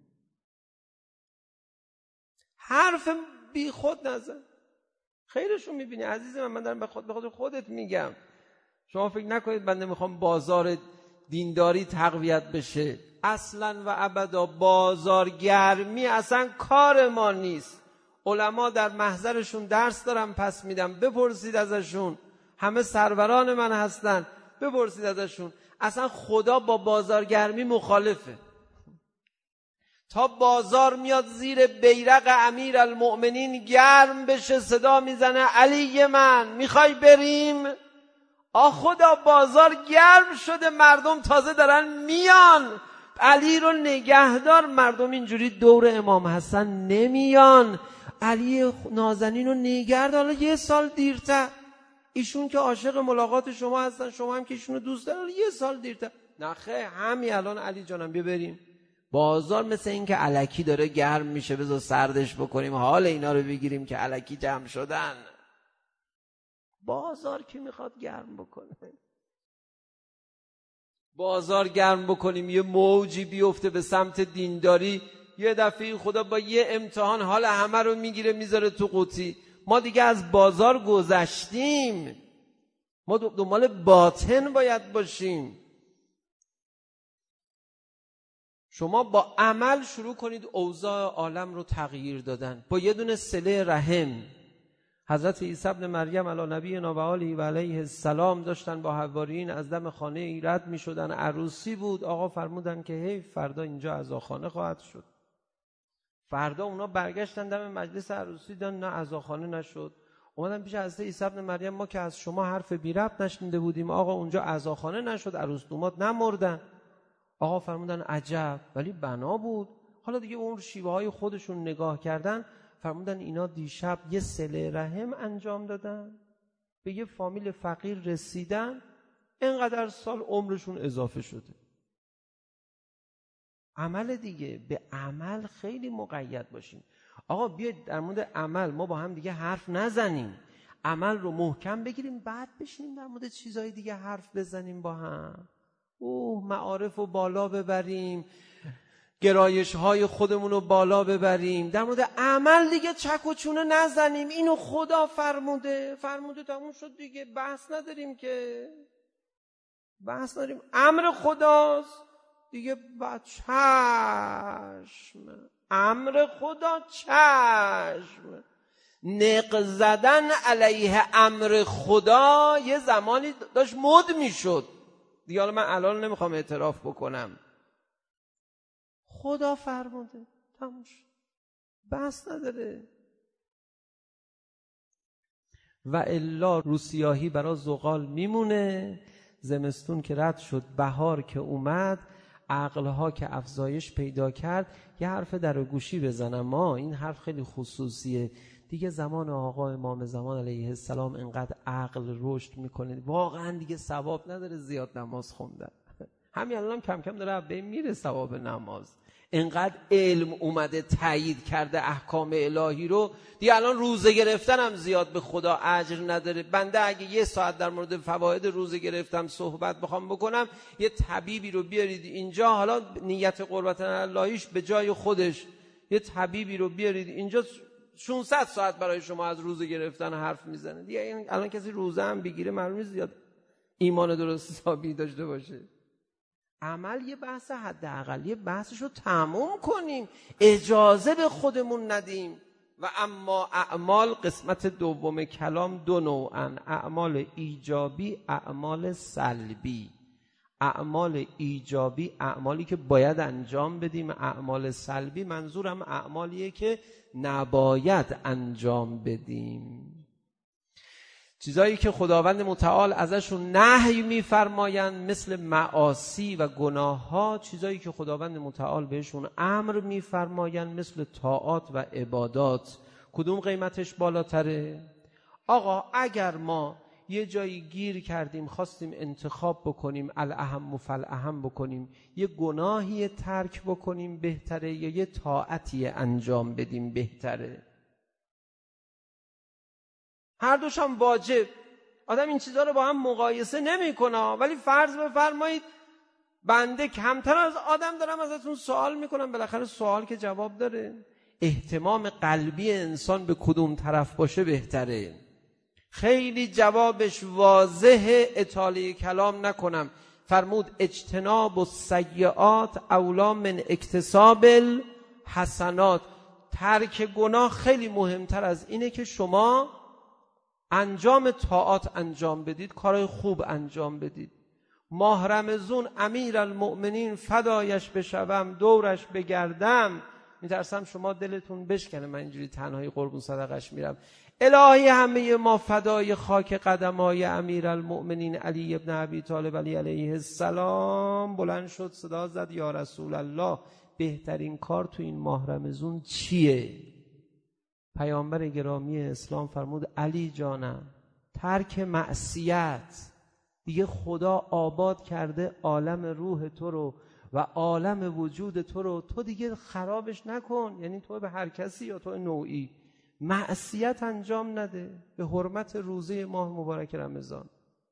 حرف بی خود نزن، خیرشو میبینی. عزیز من دارم به خاطر خودت میگم. شما فکر نکنید بنده میخوام بازار دینداری تقویت بشه. اصلا و ابدا بازارگرمی اصلا کار ما نیست. علما در محضرشون درس دارم پس میدم، بپرسید ازشون، همه سروران من هستن، بپرسید ازشون. اصلا خدا با بازارگرمی مخالفه. تا بازار میاد زیر بیرق امیر المؤمنین گرم بشه، صدا میزنه علی من میخوای بریم؟ خدا بازار گرم شده، مردم تازه دارن میان، علی رو نگهدار. مردم اینجوری دور امام حسن نمیان، علی نازنین رو نگهدار. یه سال دیرتر، ایشون که عاشق ملاقات شما هستن، شما هم که ایشون رو دوست دارن، یه سال دیرتر. نخه همین الان علی جانم بیا بریم. بازار مثل این که الکی داره گرم میشه، بذار سردش بکنیم، حال اینا رو بگیریم که الکی جمع شدن. بازار کی میخواد گرم بکنه؟ بازار گرم بکنیم یه موجی بیفته به سمت دینداری، یه دفعه خدا با یه امتحان حال همه رو میگیره میذاره تو قوطی. ما دیگه از بازار گذشتیم، ما دنبال باطن باید باشیم. شما با عمل شروع کنید اوضاع عالم رو تغییر دادن. با یه دونه صله رحم. حضرت عیسی ابن مریم علی نبینا و آله و علیه السلام داشتن با حواریین از دم خانه ایراد می شدن، عروسی بود. آقا فرمودن که حیف فردا اینجا عزاخانه خواهد شد. فردا اونا برگشتن دم مجلس عروسی، دیدن نه عزاخانه نشد. اومدن پیش حضرت عیسی ابن مریم، ما که از شما حرف بی ربط نشنیده بودیم، آقا اونجا عزاخانه نشد، عروس دومات نمردن. آقا فرمودن عجب، ولی بنا بود. حالا دیگه اون شیوه های خودشون نگاه کردن، فرمودن اینا دیشب یه صله رحم انجام دادن، به یه فامیل فقیر رسیدن، اینقدر سال عمرشون اضافه شده. عمل دیگه. به عمل خیلی مقید باشیم. آقا بیاید در مورد عمل ما با هم دیگه حرف نزنیم، عمل رو محکم بگیریم، بعد بشینیم در مورد چیزهای دیگه حرف بزنیم با هم. معارف رو بالا ببریم، گرایش های خودمون رو بالا ببریم، در مورد عمل دیگه چک و چونه نزنیم. اینو خدا فرموده تموم شد دیگه، بحث نداریم که، بحث نداریم. امر خداست دیگه، چشم، امر خدا چشم. نق زدن علیه امر خدا یه زمانی داشت مد میشد دیگه. حالا من الان نمیخوام اعتراف بکنم، خدا فرموده تموم شد، بحث نداره. و الا روسیاهی برای زغال میمونه. زمستون که رد شد، بهار که اومد، عقلها که افزایش پیدا کرد، یه حرف در گوشی بزنم. ما این حرف خیلی خصوصیه دیگه. زمان آقا امام زمان علیه السلام انقدر عقل رشد میکنه واقعا دیگه ثواب نداره زیاد نماز خوندن. همین الان کم کم داره به میره ثواب نماز. انقدر علم اومده تایید کرده احکام الهی رو دیگه. الان روزه گرفتن هم زیاد به خدا اجر نداره. بنده اگه 1 ساعت در مورد فواید روزه گرفتم صحبت بخوام بکنم، یه طبیبی رو بیارید اینجا، حالا نیت قربت اللهیش به جای خودش، یه طبیبی رو بیارید اینجا 600 ساعت برای شما از روزه گرفتن حرف میزنه دیگه. الان کسی روزه هم بگیره معلوم نیست زیاد ایمان درست حسابی داشته باشه. عمل یه بحث حداقل، یه بحثشو تموم کنیم، اجازه به خودمون ندیم. و اما اعمال، قسمت دوم کلام، 2 نوعن: اعمال ایجابی، اعمال سلبی. اعمال ایجابی اعمالی که باید انجام بدیم، اعمال سلبی منظورم اعمالیه که نباید انجام بدیم، چیزایی که خداوند متعال ازشون نهی میفرمایند مثل معاصی و گناه ها، چیزایی که خداوند متعال بهشون امر میفرمایند مثل طاعات و عبادات. کدوم قیمتش بالاتره؟ آقا اگر ما یه جایی گیر کردیم خواستیم انتخاب بکنیم، الاهم فالاهم بکنیم، یه گناهی ترک بکنیم بهتره یا یه طاعتی انجام بدیم بهتره؟ هر دوش هم واجب. آدم این چیزها رو با هم مقایسه نمی‌کنه. ولی فرض بفرمایید بنده کمتر از آدم دارم ازتون سوال میکنم، بالاخره سوال که جواب داره. اهتمام قلبی انسان به کدوم طرف باشه بهتره؟ خیلی جوابش واضحه، اطاله کلام نکنم. فرمود اجتناب السیئات اولی من اکتساب الحسنات. ترک گناه خیلی مهمتر از اینه که شما انجام طاعات انجام بدید، کارهای خوب انجام بدید. ماه رمضان امیرالمؤمنین فدایش بشوم دورش بگردم، میترسم شما دلتون بشکنه من اینجوری تنهایی قربون صدقش میرم. الهی همه ما فدای خاک قدمای امیرالمؤمنین علی ابن ابی طالب علیه السلام. بلند شد صدا زد یا رسول الله، بهترین کار تو این ماه رمضان چیه؟ پیامبر گرامی اسلام فرمود علی جانم ترک معصیت. دیگه خدا آباد کرده عالم روح تو رو و عالم وجود تو رو، تو دیگه خرابش نکن. یعنی تو به هر کسی یا تو نوعی معصیت انجام نده به حرمت روزه ماه مبارک رمضان.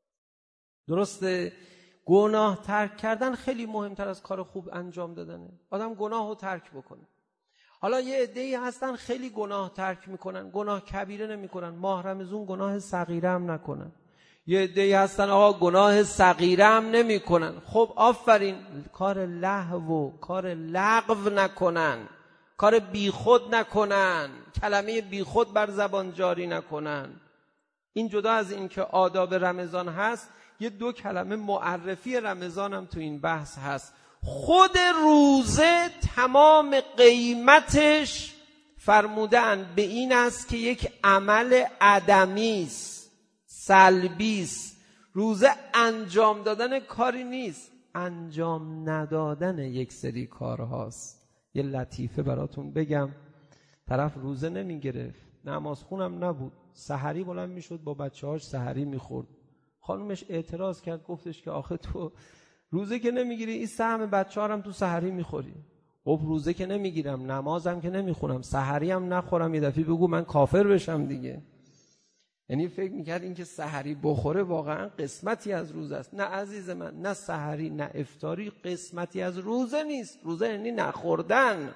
درسته گناه ترک کردن خیلی مهمتر از کار خوب انجام دادنه. آدم گناه رو ترک بکنه. حالا یه عده‌ای هستن خیلی گناه ترک میکنن، گناه کبیره نمیکنن، ماه رمضان گناه صغیره هم نکنن. یه عده‌ای هستن آقا گناه صغیره هم نمیکنن. خب آفرین، کار لهو و کار لغو نکنن، کار بیخود نکنن، کلمه بیخود بر زبان جاری نکنن. این جدا از این که آداب رمضان هست، یه 2 کلمه معرفی رمضان هم تو این بحث هست. خود روزه تمام قیمتش فرمودن به این است که یک عمل عدمی است، سلبی است. روزه انجام دادن کاری نیست، انجام ندادن یک سری کارهاست. یه لطیفه براتون بگم. طرف روزه نمی گرفت، نماز خونم نبود، سحری بلند می شد با بچه‌هاش سحری می خورد. خانومش اعتراض کرد، گفتش که آخه تو روزه که نمیگیری این سهم بچه‌ها هم تو سحری میخوری. خب روزه که نمیگیرم، نمازم که نمیخونم، سحری هم نخورم، یه دفعه بگو من کافر بشم دیگه. یعنی فکر میکرد این که سحری بخوره واقعا قسمتی از روزه است. نه عزیز من، نه سحری نه افطاری قسمتی از روزه نیست. روزه یعنی نخوردن.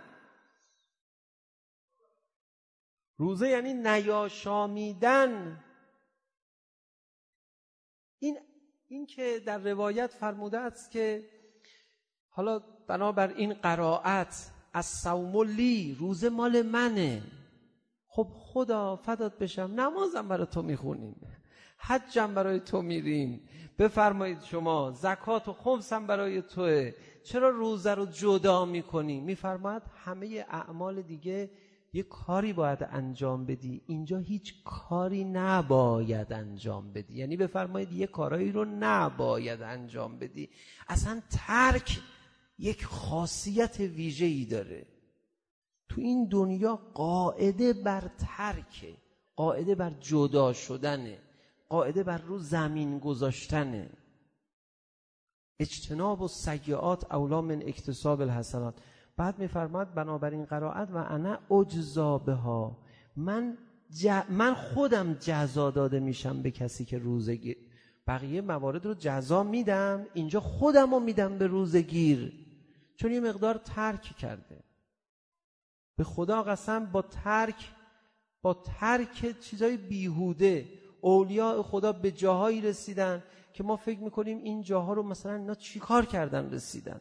روزه یعنی نیاشامیدن. این که در روایت فرموده است که حالا بنابر این قرائت الصوم لی، روزه مال منه. خب خدا فدات بشم، نمازم برای تو میخونیم، حجم برای تو میریم، بفرمایید شما زکات و خمسم برای توه، چرا روزه رو جدا میکنی؟ میفرماید همه اعمال دیگه یه کاری باید انجام بدی، اینجا هیچ کاری نباید انجام بدی. یعنی بفرمایید یه کارایی رو نباید انجام بدی. اصلا ترک یک خاصیت ویژه‌ای داره. تو این دنیا قاعده بر ترکه، قاعده بر جدا شدنه، قاعده بر رو زمین گذاشتنه. اجتناب السیئات اولی من اکتساب الحسنات. بعد میفرماد بنابراین قرائت و انا اجزا بها، من خودم جزا داده میشم به کسی که روزه، بقیه موارد رو جزا میدم، اینجا خودم رو میدم به روزگیر، چون یه مقدار ترک کرده. به خدا قسم با ترک چیزای بیهوده اولیاء خدا به جاهایی رسیدن که ما فکر میکنیم این جاها رو مثلا اینا چی کار کردن رسیدن.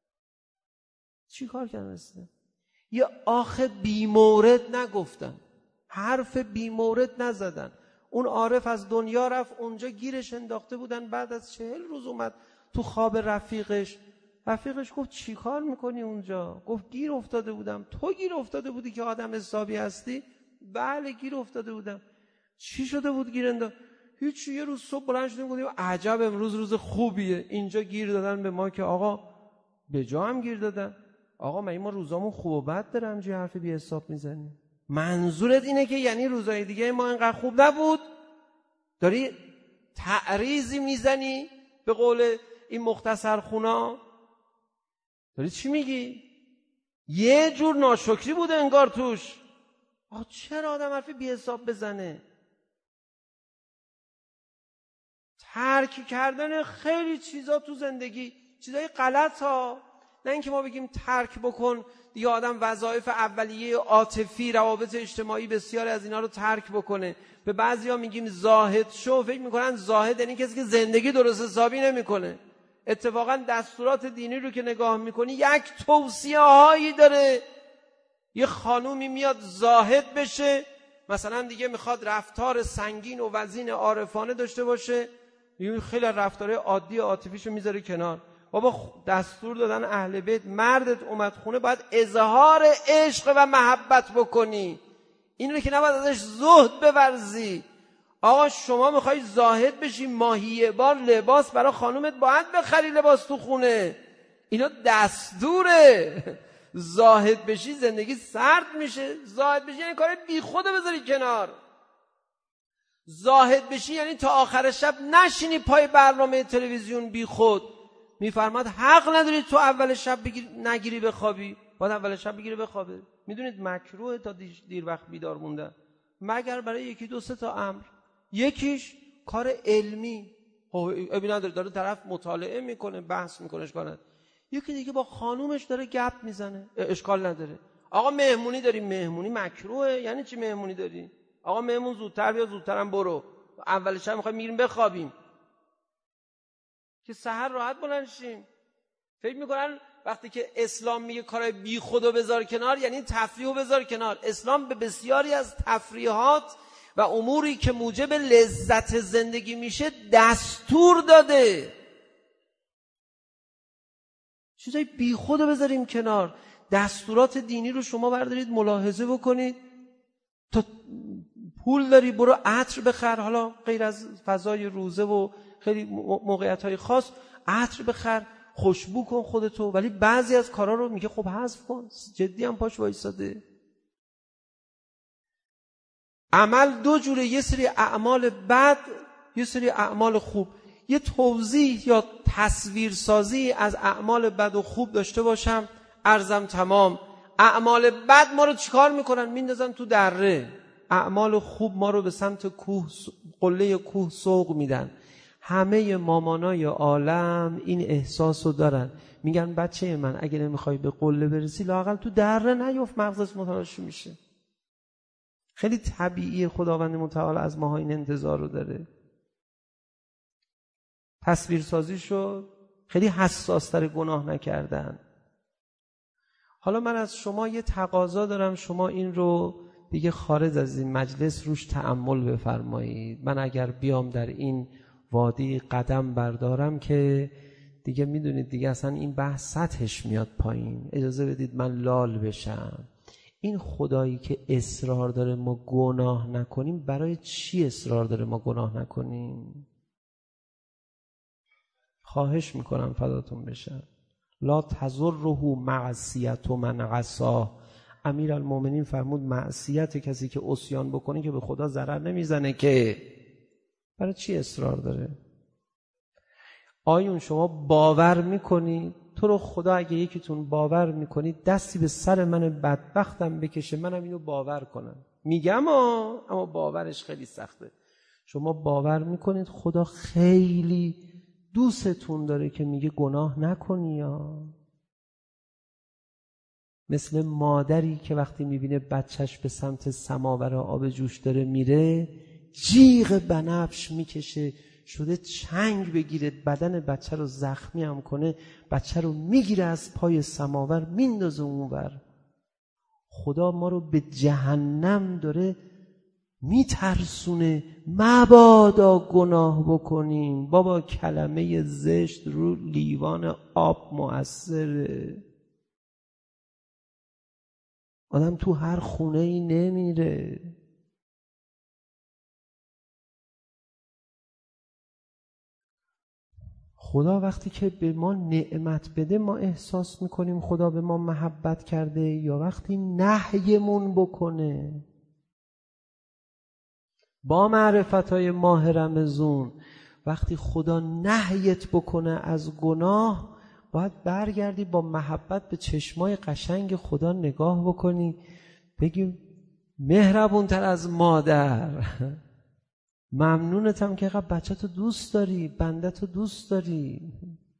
یه آخ بیمورد نگفتن، حرف بیمورد نزدن. اون عارف از دنیا رفت، اونجا گیرش انداخته بودن، بعد از 40 روز اومد تو خواب رفیقش گفت چی کار میکنی اونجا؟ گفت گیر افتاده بودم. تو گیر افتاده بودی که آدم حسابی هستی؟ بله گیر افتاده بودم. چی شده بود گیر انداخت؟ هیچ. یه روز صبح بلند شدیم گفتیم عجب امروز روز خوبیه، اینجا گیر دادن به ما که آقا به جا هم گیر دادن. آقا من ما روزامون خوب و بد داره، همینجوری حرف بی حساب میزنی؟ منظورت اینه که یعنی روزای دیگه ما اینقدر خوب نبود؟ داری تعریضی میزنی به قول این مختصر خونا؟ داری چی میگی؟ یه جور ناشکری بوده انگار توش. آقا چرا آدم حرف بی حساب بزنه؟ ترک کردن خیلی چیزا تو زندگی، چیزای غلط ها. نه اینکه ما بگیم ترک بکن دیگه آدم وظایف اولیه عاطفی، روابط اجتماعی بسیار از اینا رو ترک بکنه. به بعضیا میگیم زاهد شو، فکر میکنن زاهد یعنی کسی که زندگی درست حسابی نمیکنه. اتفاقا دستورات دینی رو که نگاه میکنی یک توصیه هایی داره. یه خانومی میاد زاهد بشه، مثلا دیگه میخواد رفتار سنگین و وزین عارفانه داشته باشه، خیلی رفتار عادی عاطفیشو میذاره کنار. بابا دستور دادن اهل بیت، مردت اومد خونه باید اظهار عشق و محبت بکنی، این رو که نباید ازش زهد بورزی. آقا شما میخوای زاهد بشی، ماهیه بار لباس برای خانومت باید بخری، لباس تو خونه، اینا دستوره. زاهد بشی زندگی سرد میشه. زاهد بشی یعنی کار بی خودو بذاری کنار. زاهد بشی یعنی تا آخر شب نشینی پای برنامه تلویزیون بی خود. میفرماد حق نداری تو اول شب نگیری بخوابی، باید اول شب بگیری بخوابه. میدونید مکروه تا دیر وقت بیدار موندن، مگر برای یکی دو سه تا امر. یکیش کار علمی، ابی نداره، داره طرف مطالعه میکنه، بحث میکنه، اشکال نداره. یکی دیگه با خانومش داره گپ میزنه، اشکال نداره. آقا مهمونی داری، مهمونی مکروه. یعنی چی مهمونی داری؟ آقا مهمون زودتر بیا، زودترم برو، اول شب میخوایم میگیریم بخوابیم که سحر راحت بلند شیم. فکر میکنن وقتی که اسلام میگه کارای بی خودو بذار کنار یعنی تفریحو بذار کنار. اسلام به بسیاری از تفریحات و اموری که موجب لذت زندگی میشه دستور داده. چیزای بی خودو بذاریم کنار. دستورات دینی رو شما بردارید ملاحظه بکنید. تا پول داری برو عطر بخر، حالا غیر از فضای روزه و خیلی موقعیت‌های خاص، عطر بخر، خوشبو کن خودتو. ولی بعضی از کارا رو میگه خب حذف کن. جدی هم پاش وایساده. عمل دو جوره، یه سری اعمال بد، یه سری اعمال خوب. یه توضیح یا تصویرسازی از اعمال بد و خوب داشته باشم. عرضم تمام. اعمال بد ما رو چیکار میکنن؟ میندازن تو دره. اعمال خوب ما رو به سمت کوه، قله کوه سوق میدن. همه مامانای عالم این احساس رو دارن، میگن بچه من اگه نمیخوای به قله برسی لااقل تو دره نیفت، مغزت متلاشی میشه. خیلی طبیعیه، خداوند متعال از ماها این انتظار رو داره. تصویرسازیشو خیلی حساستر گناه نکردن. حالا من از شما یه تقاضا دارم، شما این رو دیگه خارج از این مجلس روش تأمل بفرمایید. من اگر بیام در این وادی قدم بردارم که دیگه میدونید دیگه اصلا این بحث سطحش میاد پایین. اجازه بدید من لال بشم. این خدایی که اصرار داره ما گناه نکنیم، برای چی اصرار داره ما گناه نکنیم؟ خواهش میکنم فداتون بشم. لا تضره معصیت من عصاه. امیرالمومنین فرمود معصیت کسی که عصیان بکنه که به خدا ضرر نمیزنه که. برای چی اصرار داره؟ آیون شما باور میکنید؟ تو رو خدا اگه یکیتون باور میکنید دستی به سر من بدبختم بکشه منم اینو باور کنم. میگم اما باورش خیلی سخته. شما باور میکنید خدا خیلی دوستتون داره که میگه گناه نکنی؟ یا مثل مادری که وقتی میبینه بچهش به سمت سماور آب جوش داره میره، جیغ بنفش میکشه شده چنگ بگیره بدن بچه رو زخمی هم کنه، بچه رو میگیره از پای سماور میندازه اونور. خدا ما رو به جهنم داره میترسونه مبادا گناه بکنیم. بابا کلمه زشت رو لیوان آب مؤثره. آدم تو هر خونه ای نمیره. خدا وقتی که به ما نعمت بده ما احساس میکنیم خدا به ما محبت کرده، یا وقتی نهیمون بکنه. با معرفتای ماه رمضان وقتی خدا نهیت بکنه از گناه، باید برگردی با محبت به چشمای قشنگ خدا نگاه بکنی، بگی مهربونتر از مادر، ممنونتم که اینقدر بچه‌تو دوست داری، بنده‌تو دوست داری.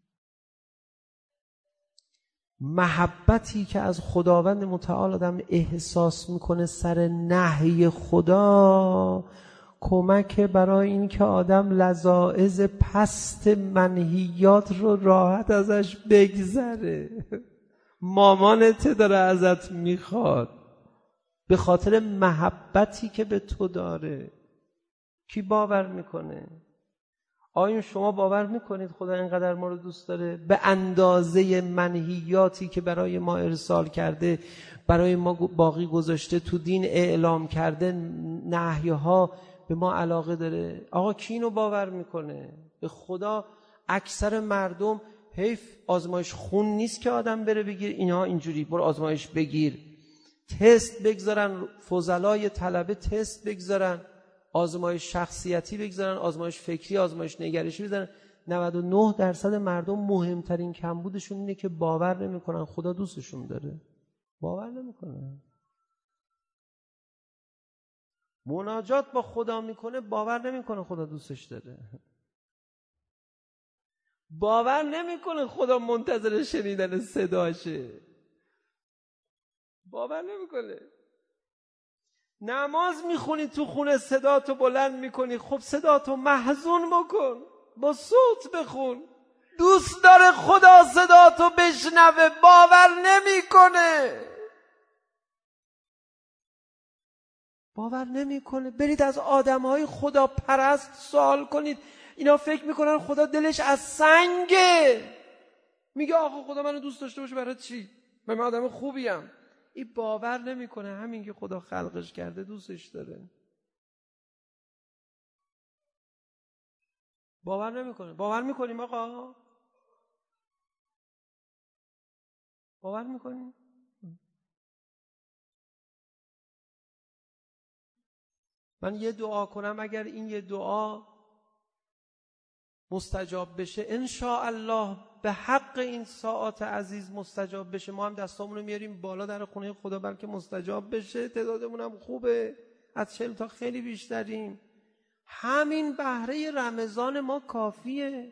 محبتی که از خداوند متعال آدم احساس میکنه سر نهی خدا، کمک برای این که آدم لذاذ پست منهیات رو راحت ازش بگذره. مامانت داره ازت میخواد به خاطر محبتی که به تو داره. کی باور میکنه؟ آیا شما باور میکنید خدا اینقدر ما رو دوست داره؟ به اندازه منهیاتی که برای ما ارسال کرده، برای ما باقی گذاشته، تو دین اعلام کرده، نهیها به ما علاقه داره. آقا کی اینو باور میکنه؟ به خدا اکثر مردم حیف آزمایش خون نیست که آدم بره بگیر اینها اینجوری برو آزمایش بگیر، تست بگذارن، فضلای طلبه تست بگذارن، آزمایش شخصیتی بگذارن، آزمایش فکری، آزمایش نگرشی بگذارن. 99% مردم مهمترین کمبودشون اینه که باور نمیکنن خدا دوستشون داره. باور نمیکنن. مناجات با خدا میکنه باور نمیکنه خدا دوستش داره. باور نمیکنه خدا منتظر شنیدن صداشه. باور نمیکنه. نماز میخونی تو خونه صداتو بلند میکنی، خب صداتو محزون بکن، با صوت بخون. دوست داره خدا صداتو بشنوه، باور نمیکنه. باور نمیکنه. برید از آدمهای خدا پرست سوال کنید، اینا فکر میکنن خدا دلش از سنگه. میگه آقا خدا منو دوست داشته باشه برای چی؟ من آدم خوبیم. این باور نمیکنه همین که خدا خلقش کرده دوستش داره. باور نمیکنه. باور میکنیم آقا؟ باور میکنیم؟ من یه دعا کنم، اگر این یه دعا مستجاب بشه ان شاء الله به حق این ساعات عزیز مستجاب بشه. ما هم دستامونو میاریم بالا در خونه خدا بلکه مستجاب بشه. تعدادمون هم خوبه، از 40 تا خیلی بیشتریم. همین بهره رمضان ما کافیه.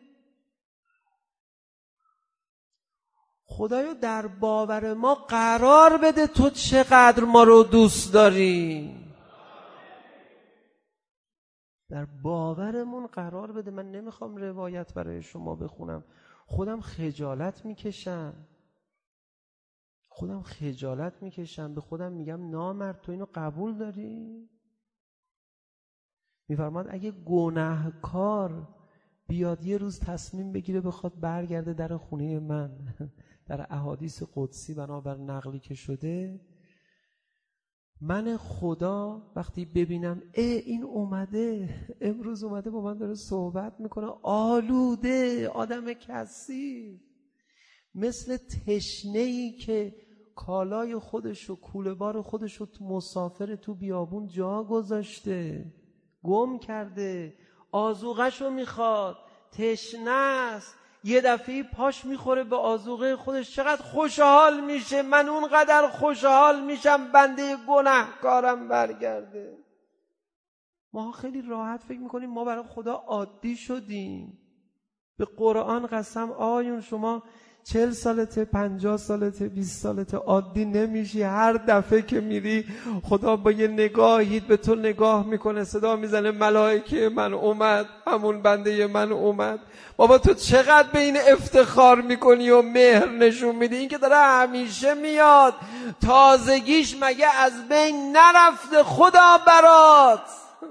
خدایا در باور ما قرار بده تو چقدر ما رو دوست داری. در باورمون قرار بده. من نمیخوام روایت برای شما بخونم، خودم خجالت میکشم. به خودم میگم نامرد تو اینو قبول داری؟ میفرماد اگه گناهکار بیاد یه روز تصمیم بگیره بخواد برگرده در خونه من، در احادیث قدسی بنابر نقلی که شده، من خدا وقتی ببینم این اومده امروز اومده با من داره صحبت میکنه، آلوده، آدم کثیف، مثل تشنه‌ای که کالای خودش و کوله بار خودش رو مسافر تو بیابون جا گذاشته، گم کرده، آذوقه‌شو میخواد، تشنه است، یه دفعه پاش میخوره به آذوقه خودش، چقدر خوشحال میشه. من اونقدر خوشحال میشم بنده گناهکارم برگرده. ما خیلی راحت فکر میکنیم ما برای خدا عادی شدیم. به قرآن قسم آقایون شما 40 سالته، 50 سالته، 20 سالته عادی نمیشی. هر دفعه که میری خدا با یه نگاهی به تو نگاه میکنه، صدا میزنه ملائکه من اومد، همون بنده من اومد. بابا تو چقدر به این افتخار میکنی و مهر نشون میدی؟ این که داره همیشه میاد، تازگیش مگه از بین نرفته خدا برات؟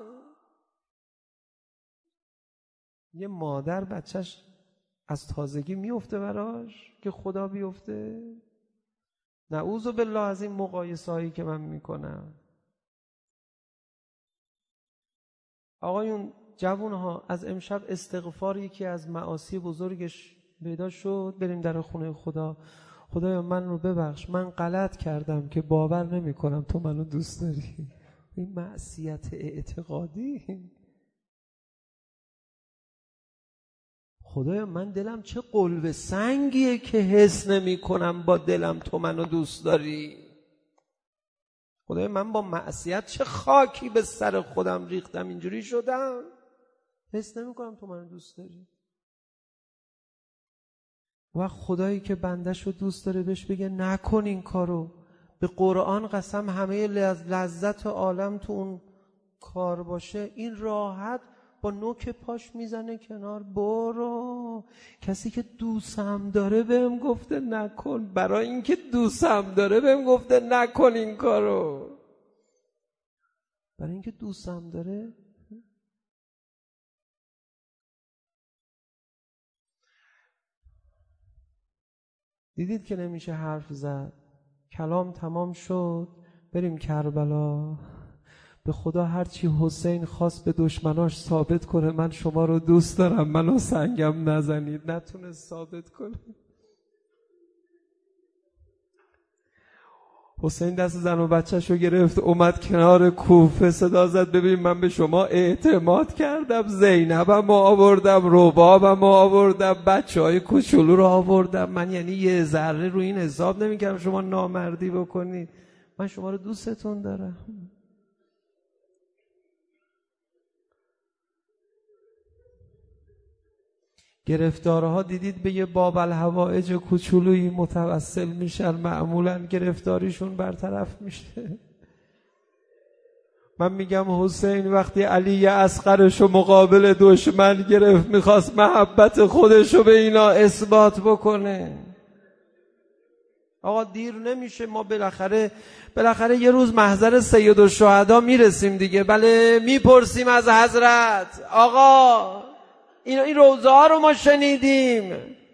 یه مادر بچهش از تازگی میفته براش که خدا بیفته؟ نعوذ بالله از این مقایسه‌هایی که من میکنم. آقایون جوانها، از امشب استغفار یکی از معاصی بزرگش پیدا شد. بریم در خونه خدا. خدایا من رو ببخش، من غلط کردم که باور نمی کنم تو منو دوست داری. این معصیت اعتقادی. خدایا من دلم چه قلب سنگیه که حس نمی کنم با دلم تو منو دوست داری. خدایا من با معصیت چه خاکی به سر خودم ریختم اینجوری شدم، حس نمی کنم تو منو دوست داری. و خدایی که بندش رو دوست داره بهش بگه نکن این کارو. به قرآن قسم همه لذت عالم تو اون کار باشه، این راحت با نوک پاش میزنه کنار. برو، کسی که دوستم داره بهم گفته نکن، برای اینکه دوستم داره بهم گفته نکن این کارو، برای اینکه دوستم داره. دیدید که نمیشه حرف زد، کلام تمام شد. بریم کربلا. به خدا هرچی حسین خواست به دشمناش ثابت کنه من شما رو دوست دارم، منو سنگم نزنید، نتونست ثابت کنه. حسین دست زن و بچه‌شو گرفت اومد کنار کوفه، صدا زد ببین من به شما اعتماد کردم، زینبم آوردم، ربابم آوردم، بچه‌های کوچولو رو آوردم. من یعنی یه ذره رو این حساب نمی‌کردم شما نامردی بکنید. من شما رو دوستتون دارم. گرفتارها دیدید به یه باب الحوائج کوچولویی متوسل میشن، معمولا گرفتاریشون برطرف میشه. من میگم حسین وقتی علی اصغرشو مقابل دشمن گرفت میخواست محبت خودشو به اینا اثبات بکنه. آقا دیر نمیشه، ما بالاخره یه روز محضر سید الشهدا میرسیم دیگه. بله میپرسیم از حضرت آقا این روزه ها رو ما شنیدیم،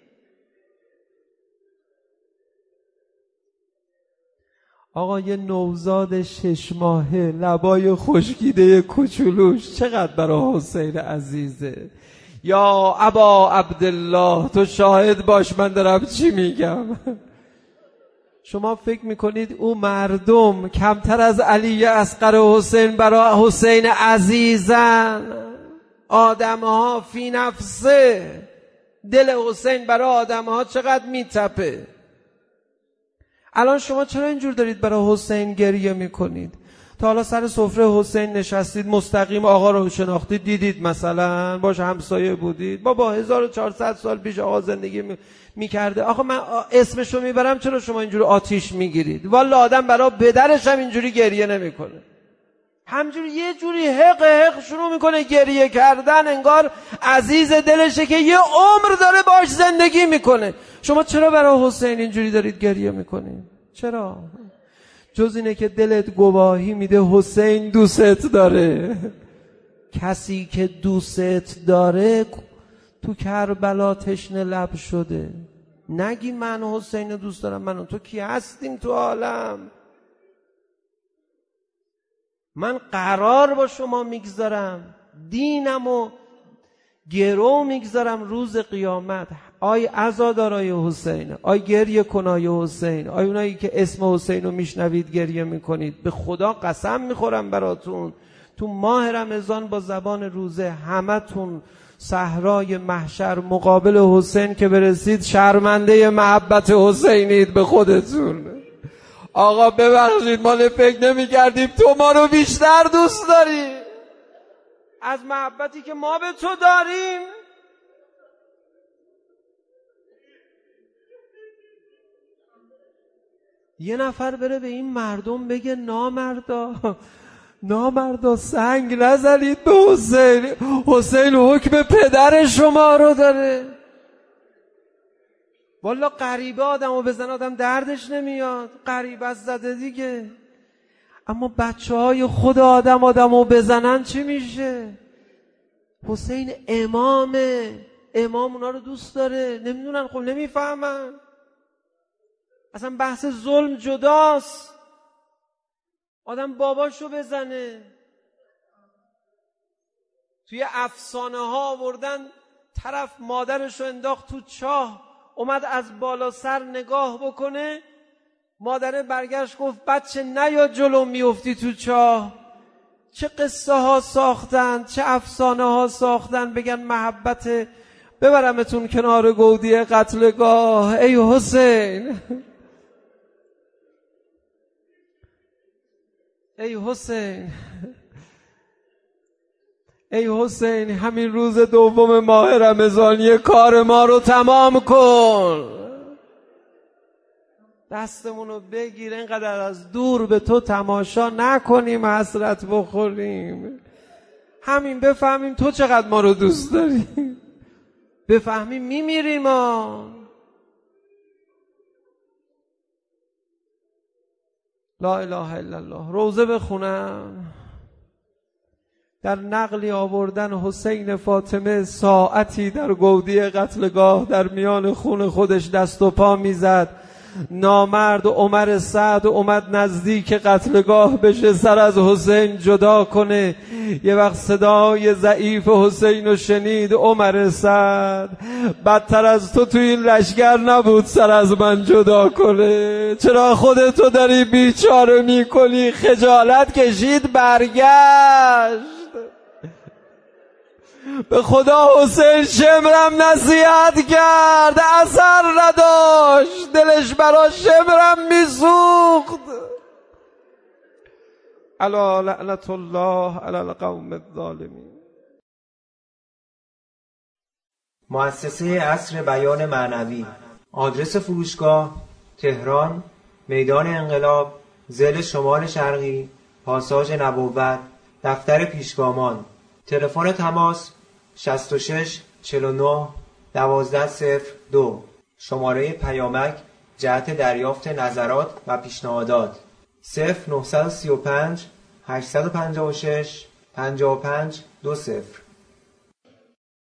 آقا یه نوزاد 6 ماهه لبای خشکیده کوچولوش چقدر برای حسین عزیزه. یا ابا عبدالله تو شاهد باش من دارم چی میگم. شما فکر میکنید او مردم کمتر از علی اصغر و حسین برای حسین عزیزن؟ آدم ها فی نفسه دل حسین برای آدم‌ها چقدر میتپه. الان شما چرا اینجور دارید برای حسین گریه میکنید؟ تا حالا سر سفره حسین نشستید، مستقیم آقا رو شناختید، دیدید مثلا باش همسایه بودید، با 1400 سال پیش آقا زندگی میکرده، آقا من اسمشو میبرم چرا شما اینجوری آتیش میگیرید؟ والا آدم برای پدرش هم اینجوری گریه نمیکنه، همجوری یه جوری حق شروع میکنه گریه کردن، انگار عزیز دلشه که یه عمر داره باش زندگی میکنه. شما چرا برای حسین اینجوری دارید گریه میکنید؟ چرا؟ جز اینه که دلت گواهی میده حسین دوست داره. کسی که دوست داره تو کربلا تشنه لب شده. نگی من حسین دوست دارم، من و تو کی هستیم تو عالم؟ من قرار با شما میگذارم، دینمو گرو میگذارم روز قیامت. آی عزادارای حسین، آی گریه کنای حسین، آی اونایی که اسم حسین رو میشنوید گریه میکنید، به خدا قسم میخورم براتون تو ماه رمضان با زبان روزه همتون صحرای محشر مقابل حسین که برسید شرمنده محبت حسینید به خودتون. آقا ببخشید ما فکر نمی‌کردیم تو ما رو بیشتر دوست داری از محبتی که ما به تو داریم. یه نفر بره به این مردم بگه نامردا سنگ نزنید به حسین، حسین حکم پدر شما رو داره. والا غریبه آدمو بزن آدم دردش نمیاد، غریبه از زده دیگه. اما بچه‌های خود آدمو بزنن چی میشه؟ حسین امام اونا رو دوست داره. نمیدونن، خب نمیفهمن. اصلا بحث ظلم جداست. آدم باباشو بزنه. توی افسانه ها آوردن طرف مادرشو انداخت تو چاه، اومد از بالا سر نگاه بکنه، مادره برگشت گفت بچه نیا جلو میفتی تو چاه. چه قصه ها ساختن، چه افسانه ها ساختن بگن محبت ببرمتون کنار گودی قتلگاه. ای حسین، ای حسین، ای حسین، همین روز دوم ماه رمضانی کار ما رو تمام کن. دستمونو بگیر، اینقدر از دور به تو تماشا نکنیم، حسرت بخوریم. همین بفهمیم تو چقدر ما رو دوست داری، بفهمیم میمیریم. لا اله الا الله. روزه بخونم. در نقلی آوردن حسین فاطمه ساعتی در گودی قتلگاه در میان خون خودش دست و پا میزد. نامرد عمر سعد اومد نزدیک قتلگاه بشه سر از حسین جدا کنه. یه وقت صدای ضعیف حسین رو شنید. عمر سعد، بدتر از تو این لشگر نبود سر از من جدا کنه. چرا خودتو داری بیچاره میکنی؟ خجالت کشید برگشت. به خدا حسین شمرم نصیحت کرد، اثر نداشت، دلش برا شمرم میسوخت. الا لعنت الله علی القوم الظالمین. مؤسسه عصر بیان معنوی. آدرس فروشگاه: تهران، میدان انقلاب، ضلع شمال شرقی، پاساژ نبوت، دفتر پیشگامان. تلفن تماس 66 49 1202. شماره پیامک جهت دریافت نظرات و پیشنهادات 0935 856 55 20.